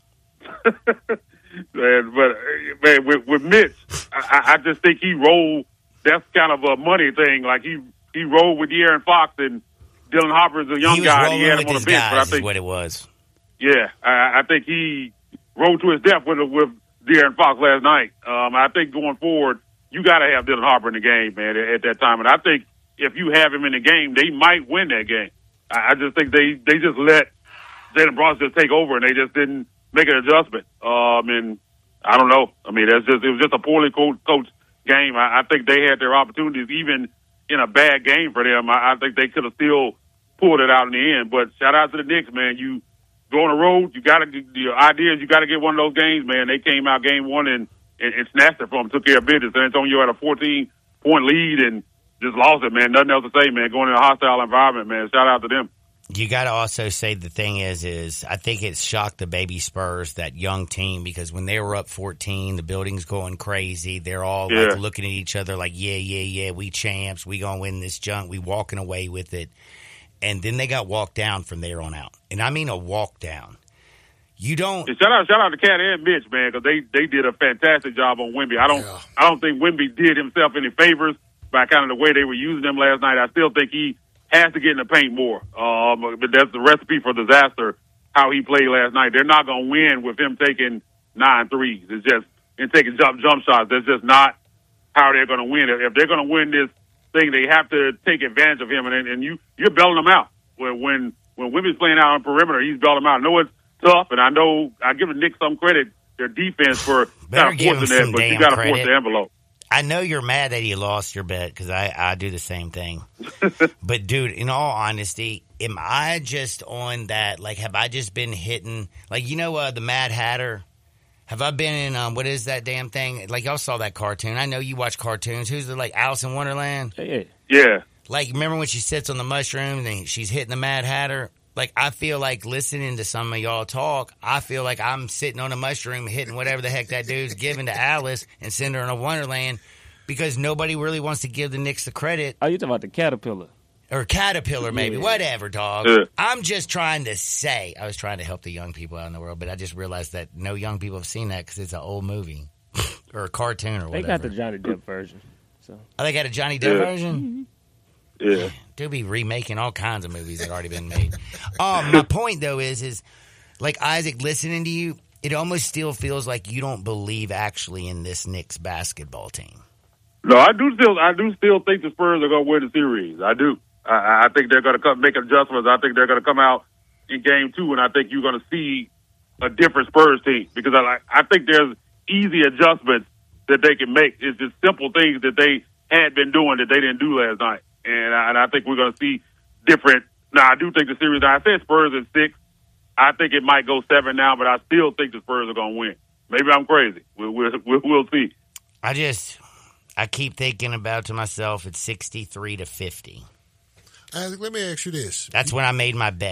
man, but man, with, with Mitch, I, I just think he rolled. That's kind of a money thing. Like he he rolled with De'Aaron Fox and Dylan Harper is a young he was guy. Rolling He had with him on his the bench, guys but I think is what it was. Yeah, I, I think he rolled to his death with with De'Aaron Fox last night. Um, I think going forward, you got to have Dylan Harper in the game, man, at, at that time. And I think if you have him in the game, they might win that game. I, I just think they they just let Jalen Brunson just take over, and they just didn't make an adjustment. Um, and I don't know. I mean, that's just it was just a poorly coached, coached game. I, I think they had their opportunities, even in a bad game for them. I, I think they could have still pulled it out in the end. But shout out to the Knicks, man. You go on the road, you got to. The idea is you got to get one of those games, man. They came out game one and, and, and snatched it from them, took care of business. San Antonio had a fourteen point lead and just lost it, man. Nothing else to say, man. Going in a hostile environment, man. Shout out to them. You got to also say the thing is, is I think it shocked the baby Spurs, that young team, because when they were up fourteen, the building's going crazy. They're all yeah. like looking at each other like, yeah, yeah, yeah, we champs. We going to win this junk. We walking away with it. And then they got walked down from there on out. And I mean a walk down. You don't. And shout out, shout out to Cat and Mitch, man, because they, they did a fantastic job on Wemby. I don't, yeah. I don't think Wemby did himself any favors by kind of the way they were using him last night. I still think he has to get in the paint more. Um, but that's the recipe for disaster, how he played last night. They're not going to win with him taking nine threes. It's just, and taking jump, jump shots. That's just not how they're going to win. If they're going to win this thing, they have to take advantage of him. And, and you, you're bailing him out. When, when, when Wemby's playing out on perimeter, he's bailing him out. I know it's tough, and I know I give the Knicks some credit, their defense, for kind of forcing that, but you got to force the envelope. I know you're mad that you lost your bet because I, I do the same thing. But, dude, in all honesty, am I just on that? Like, have I just been hitting? Like, you know uh, the Mad Hatter? Have I been in, um, what is that damn thing? Like, y'all saw that cartoon. I know you watch cartoons. Who's the, like, Alice in Wonderland? Yeah. Yeah. Like, remember when she sits on the mushroom and she's hitting the Mad Hatter? Like, I feel like listening to some of y'all talk, I feel like I'm sitting on a mushroom hitting whatever the heck that dude's giving to Alice and send her in a Wonderland because nobody really wants to give the Knicks the credit. Oh, you talking about the Caterpillar. Or Caterpillar, maybe. Yeah. Whatever, dog. Yeah. I'm just trying to say, I was trying to help the young people out in the world, but I just realized that no young people have seen that because it's an old movie or a cartoon or whatever. They got the Johnny Depp version. So. Oh, they got a Johnny Depp yeah. version? Mm-hmm. Yeah. They'll be remaking all kinds of movies that have already been made. um, my point, though, is, is like, Isaac, listening to you, it almost still feels like you don't believe actually in this Knicks basketball team. No, I do still I do still think the Spurs are going to win the series. I do. I, I think they're going to come make adjustments. I think they're going to come out in game two, and I think you're going to see a different Spurs team because I, I think there's easy adjustments that they can make. It's just simple things that they had been doing that they didn't do last night. And I, and I think we're going to see different. Now, I do think the series, I said Spurs in six. I think it might go seven now, but I still think the Spurs are going to win. Maybe I'm crazy. We'll, we'll, we'll see. I just, I keep thinking about to myself, it's sixty-three to fifty. Isaac, let me ask you this. That's you, when I made my bet.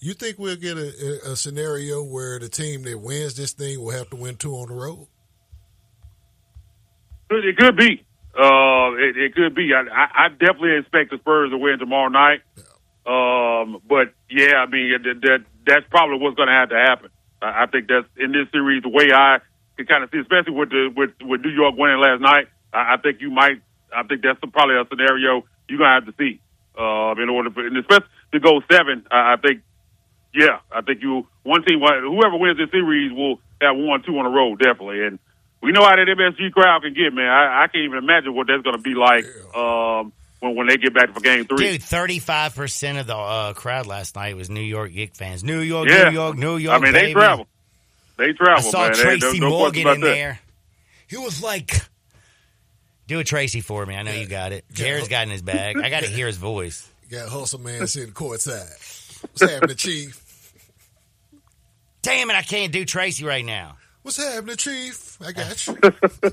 You think we'll get a, a scenario where the team that wins this thing will have to win two on the road? It could be. Uh, it, it could be. I, I, I definitely expect the Spurs to win tomorrow night. Um, but yeah, I mean that, that that's probably what's going to have to happen. I, I think that's in this series the way I can kind of see, especially with the with, with New York winning last night. I, I think you might. I think that's probably a scenario you're going to have to see uh, in order for, and especially to go seven. I, I think. Yeah, I think you one team, whoever wins this series will have one, two on the road, definitely. And we know how that M S G crowd can get, man. I, I can't even imagine what that's going to be like um, when when they get back for Game Three. Dude, thirty-five percent of the uh, crowd last night was New York Knicks fans. New York, yeah. New York, New York. I mean, baby. they travel. They travel. I saw man. Tracy no Morgan in that. there. He was like, "Do a Tracy for me." I know yeah. you got it. Jared's got in his bag. I got to hear his voice. You got Hustle Man sitting courtside. What's happening, Chief? Damn it, I can't do Tracy right now. What's happening, Chief? I got you.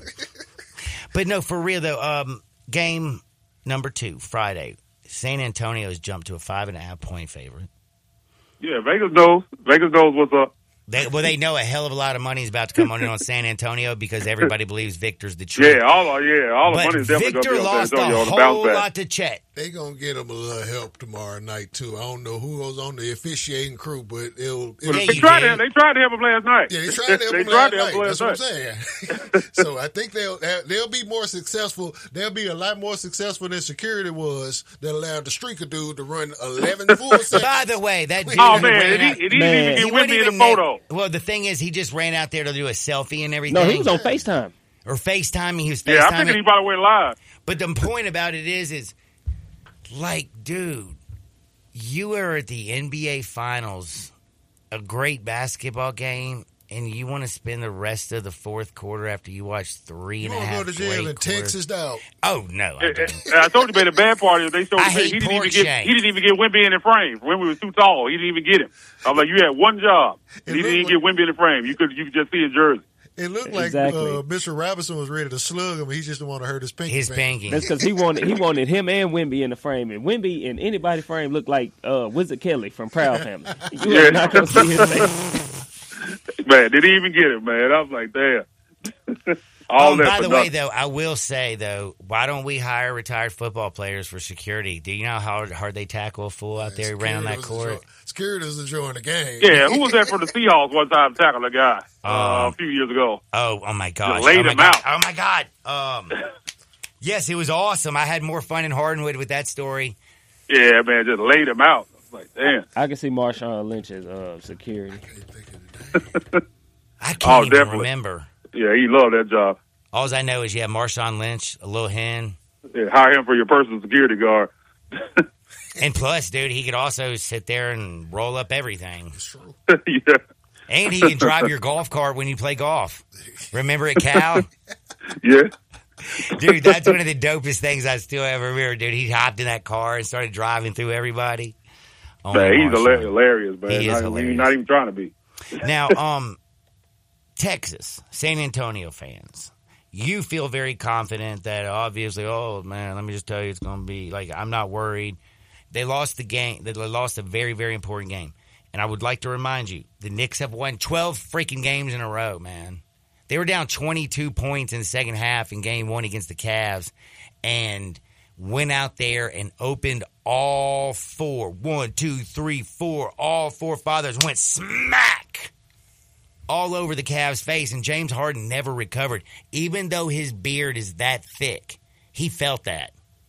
But no, for real, though, um, game number two, Friday, San Antonio's jumped to a five and a half point favorite. Yeah, Vegas knows. Vegas knows what's up. They, well, they know a hell of a lot of money is about to come on in on San Antonio because everybody believes Victor's the truth. Yeah, all yeah, all the but money is definitely Victor going to be on lost San Antonio a on the bounce whole back. lot to Chet. They gonna get him a little help tomorrow night too. I don't know who goes on the officiating crew, but it'll. it'll Yeah, they tried to. They tried to help him last night. Yeah, they tried to help they him tried last to help night. him last That's what night. I'm saying. So I think they'll they'll be more successful. They'll be a lot more successful than security was that allowed the streaker dude to run eleven full seconds. By the way, that dude Oh who man, ran it, out, he, it didn't Man. even he get wouldn't Wimby in the even photo. na- well, the thing is, he just ran out there to do a selfie and everything. No, he was on FaceTime. Or FaceTiming. He was FaceTiming. Yeah, I figured he probably went live. But the point about it is, is like, dude, you were at the N B A Finals, a great basketball game, and you want to spend the rest of the fourth quarter after you watch three You and a want to half go to jail in great Texas, dog? Oh, no. I And- don't. and I told you, man, the bad part is they showed I the hate he didn't pork even get shank. he didn't even get Wimby in the frame. Wimby was too tall. He didn't even get him. I was like, you had one job. It He didn't even looked get Wimby in the frame. You could you could just see his jersey. It looked like Exactly. uh, Mister Robinson was ready to slug him. He just didn't want to hurt his pinky. His finger. pinky. That's because he wanted he wanted him and Wimby in the frame, and Wimby in anybody's frame looked like uh, Wizard Kelly from Proud Family. You Yeah. are not gonna see his face. Man, didn't even get it, man. I was like, damn. All Um, that by for the way, nothing. though, I will say, though, why don't we hire retired football players for security? Do you know how hard, hard they tackle a fool out there around that was court? enjoy- Security was enjoying the game. Yeah, who was that for the Seahawks one time tackling a guy uh, Um, a few years ago? Oh, oh my gosh. Just laid oh my him God. out. Oh my God. Um, yes, it was awesome. I had more fun in Hardwood with that story. Yeah, man, just laid him out. I was like, damn. I can see Marshawn Lynch as uh, security. I can't Oh, even definitely. remember. Yeah, he loved that job. All I know is, yeah, Marshawn Lynch, a little hen. Yeah, hire him for your personal security guard. And plus, dude, he could also sit there and roll up everything. yeah. And he can drive your golf cart when you play golf. Remember at Cal? Yeah. Dude, that's one of the dopest things I still ever remember, dude. He hopped in that car and started driving through everybody. Oh, Man, he's Marshawn. hilarious, man. He is not, hilarious. He's not even trying to be. Now, um, Texas, San Antonio fans, you feel very confident that obviously, oh, man, let me just tell you, it's going to be like, I'm not worried. They lost the game. They lost a very, very important game. And I would like to remind you, the Knicks have won twelve freaking games in a row, man. They were down twenty-two points in the second half in game one against the Cavs and went out there and opened all four. One, two, three, four. All four fathers went smack all over the Cavs' face, and James Harden never recovered. Even though his beard is that thick, he felt that.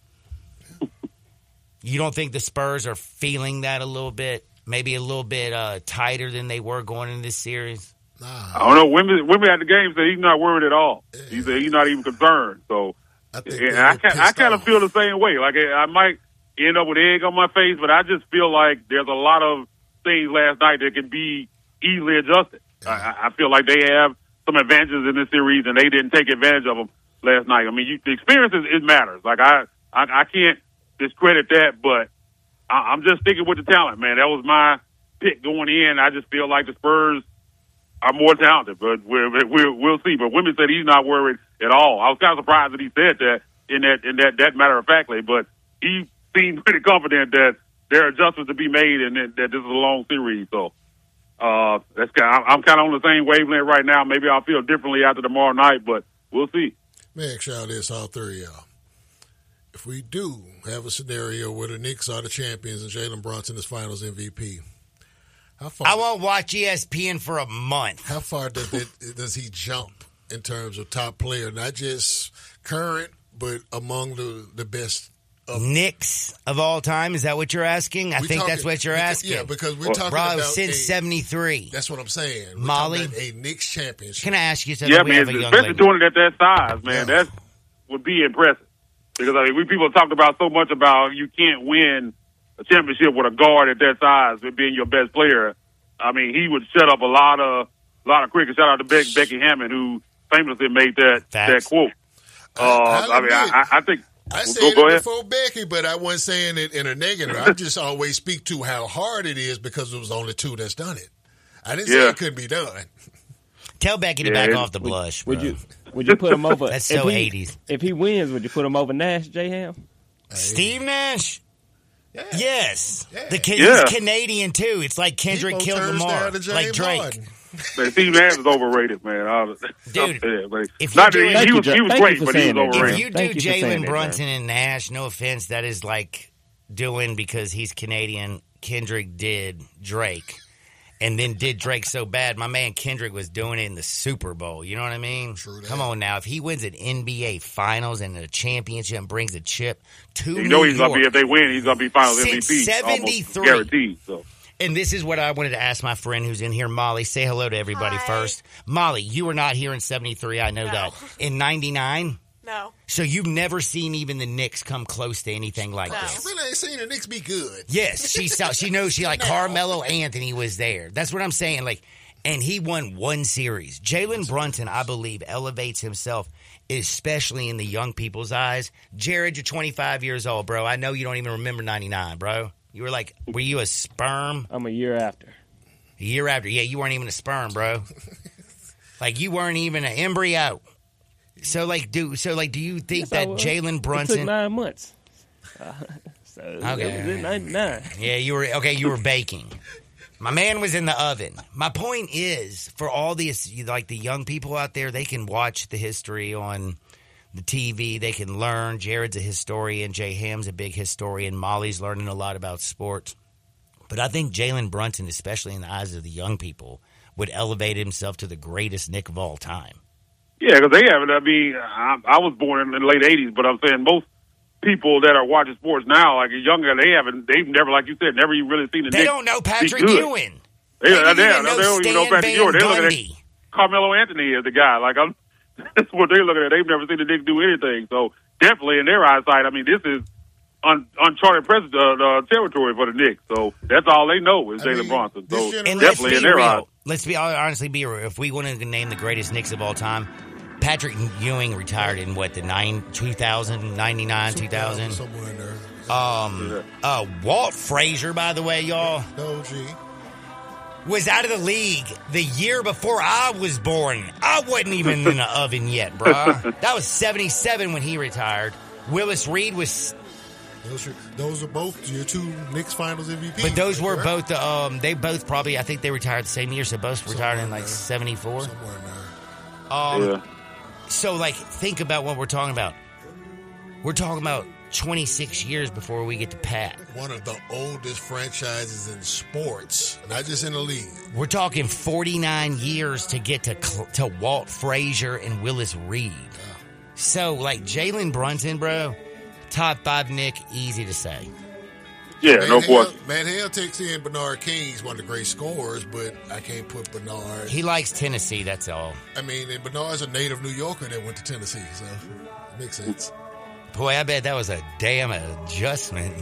You don't think the Spurs are feeling that a little bit? Maybe a little bit uh, tighter than they were going into this series? Nah. I don't know. Women, women at the game said he's not worried at all. He said he's not even concerned. So, I think and they I, were ca- I pissed kind of off. feel the same way. Like I might end up with egg on my face, but I just feel like there's a lot of things last night that can be easily adjusted. I, I feel like they have some advantages in this series, and they didn't take advantage of them last night. I mean, you, the experience is, it matters. Like I, I, I can't discredit that, but I, I'm just sticking with the talent, man. That was my pick going in. I just feel like the Spurs are more talented, but we're, we're, we'll see. But Wimby said he's not worried at all. I was kind of surprised that he said that in that in that, that matter of factly, but he seemed pretty confident that there are adjustments to be made, and that, that this is a long series. So uh, that's kind of, I'm kind of on the same wavelength right now. Maybe I'll feel differently after tomorrow night, but we'll see. Let me ask y'all this, all three of y'all. If we do have a scenario where the Knicks are the champions and Jalen Brunson is Finals M V P, how far? I won't watch E S P N for a month. How far does it, does he jump in terms of top player, not just current, but among the the best? Of, Knicks of all time? Is that what you're asking? I think talking, that's what you're asking. Yeah, because we're talking Bro, about since a, seventy-three. That's what I'm saying. We're Molly, a Knicks championship. Can I ask you something? Yeah, we man, have a young especially lady. doing it at that size, man. Yeah. That would be impressive. Because I mean, we people talked about so much about you can't win a championship with a guard at that size, with being your best player. I mean, he would shut up a lot of a lot of cricket. Shout out to Beck, Becky Hammond, who famously made that Facts. that quote. Uh, I, I mean, I, I think. I well, said go, it go ahead. before Becky, but I wasn't saying it in a negative. I just always speak to how hard it is because it was only two that's done it. I didn't say Yeah. it couldn't be done. Tell Becky to Yeah, back it- off the blush, bro. Would you would you put him over? That's if so he, eighties. If he wins, would you put him over Nash, J Ham? Steve Nash? Yeah. Yes. Yeah. The Ca- Yeah. He's Canadian, too. It's like Kendrick Depot killed turns Lamar. down to James Like Drake. Harden. Man, Steve Nash is overrated, man. I, Dude, yeah, but if not you're that doing- he, he was, Thank he you, was Thank great, you for but he was saying that, If overrated. you do Thank you for saying Jalen that, Brunson James. and Nash, no offense, that is like doing because he's Canadian. Kendrick did Drake, and then did Drake so bad. My man Kendrick was doing it in the Super Bowl. You know what I mean? True that. Come on now. If he wins an N B A Finals and a championship and brings a chip to You New know he's York, gonna be if they win, he's gonna be Finals Since M V P, seventy-three. almost guaranteed. So. and this is what I wanted to ask my friend who's in here, Molly. Say hello to everybody Hi. first. Molly, you were not here in seventy-three. I know No. that. In ninety-nine? No. So you've never seen even the Knicks come close to anything like No. I this? really ain't seen the Knicks be good. Yes, she saw. She knows. She like Carmelo Anthony was there. That's what I'm saying. Like, and he won one series. Jalen Brunson, I believe, elevates himself, especially in the young people's eyes. Jared, you're twenty-five years old, bro. I know you don't even remember ninety-nine, bro. You were like, were you a sperm? I'm a year after. A year after, yeah, you weren't even a sperm, bro. Like you weren't even an embryo. So like, do so like, do you think Yes, I that was. Jalen It took Brunson? nine months. Uh, so Okay. it was in ninety-nine. Yeah, you were okay. You were baking. My man was in the oven. My point is, for all these, like the young people out there, they can watch the history on the T V. They can learn. Jared's a historian. Jay Ham's a big historian. Molly's learning a lot about sports. But I think Jalen Brunson, especially in the eyes of the young people, would elevate himself to the greatest Knick of all time. Yeah, because they haven't. I mean, I, I was born in the late eighties, but I'm saying most people that are watching sports now, like younger, they haven't. They've never, like you said, never even really seen the. They Knicks don't know be Patrick good. Ewing. They, They they, didn't they, even know they don't even know Stan Patrick Van Ewing. They're looking at Gundy. Carmelo Anthony as the guy. Like I'm, that's what they're looking at. They've never seen the Knicks do anything. So definitely in their eyesight, I mean, this is un, uncharted pres- uh, uh, territory for the Knicks. So that's all they know is I Jalen mean, Brunson. this So generation- And let's definitely be in their eyes. real. Let's be I'll honestly be real. If we wanted to name the greatest Knicks of all time, Patrick Ewing retired in what the nine two thousand ninety-nine two thousand. Somewhere in there. Um, uh, Walt Frazier, by the way, y'all, No, G. was out of the league the year before I was born. I wasn't even in the oven yet, bruh. That was seventy-seven when he retired. Willis Reed was, Those are, those are both your two Knicks Finals M V Ps. but those were right? both. Um, they both probably. I think they retired the same year, so both retired in like seventy-four. Somewhere in there. Um, Yeah. So, like, think about what we're talking about. We're talking about twenty-six years before we get to Pat. One of the oldest franchises in sports, not just in the league. We're talking forty-nine years to get to Cl- to Walt Frazier and Willis Reed. So, like, Jalen Brunson, bro, top five Nick, easy to say. Yeah, Matt no Hale, question. Matt Hale takes in Bernard King. He's one of the great scorers, but I can't put Bernard. He likes Tennessee, that's all. I mean, and Bernard's a native New Yorker that went to Tennessee, so it makes sense. Boy, I bet that was a damn adjustment.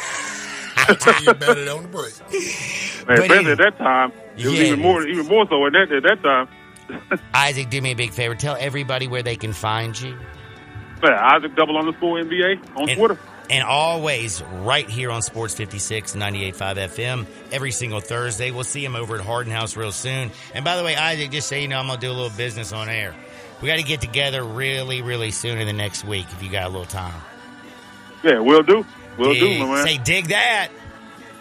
I'll tell you about it on the break. Man, But especially he- at that time, it was Yeah, even it more, even more so at that at that time. Isaac, do me a big favor. Tell everybody where they can find you. Man, Isaac double underscore N B A on And, Twitter. and always right here on Sports fifty-six, ninety-eight point five F M, every single Thursday. We'll see him over at Harden House real soon. And by the way, Isaac, just so you know, I'm going to do a little business on air. We got to get together really, really soon in the next week if you got a little time. Yeah, we'll do. We'll Dig- do, my man. Say, dig that.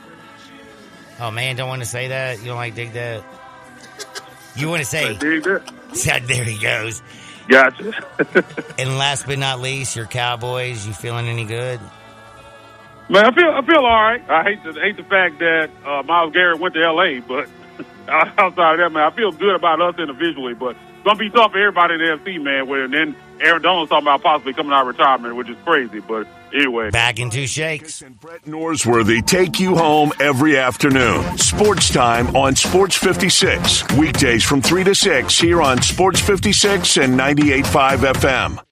Oh, man, don't want to say that? You don't like dig that? You want to say... dig that? There he goes. Gotcha. And last but not least, your Cowboys. You feeling any good? Man, I feel I feel all right. I hate the hate the fact that uh, Myles Garrett went to L A, but outside of that, man, I feel good about us individually. But it's gonna be tough for everybody in the N F C, man. Where and then Aaron Donald's talking about possibly coming out of retirement, which is crazy. But anyway, back in two shakes. And Brett Norsworthy take you home every afternoon. Sports Time on Sports fifty-six. Weekdays from three to six here on Sports fifty-six and ninety-eight point five F M.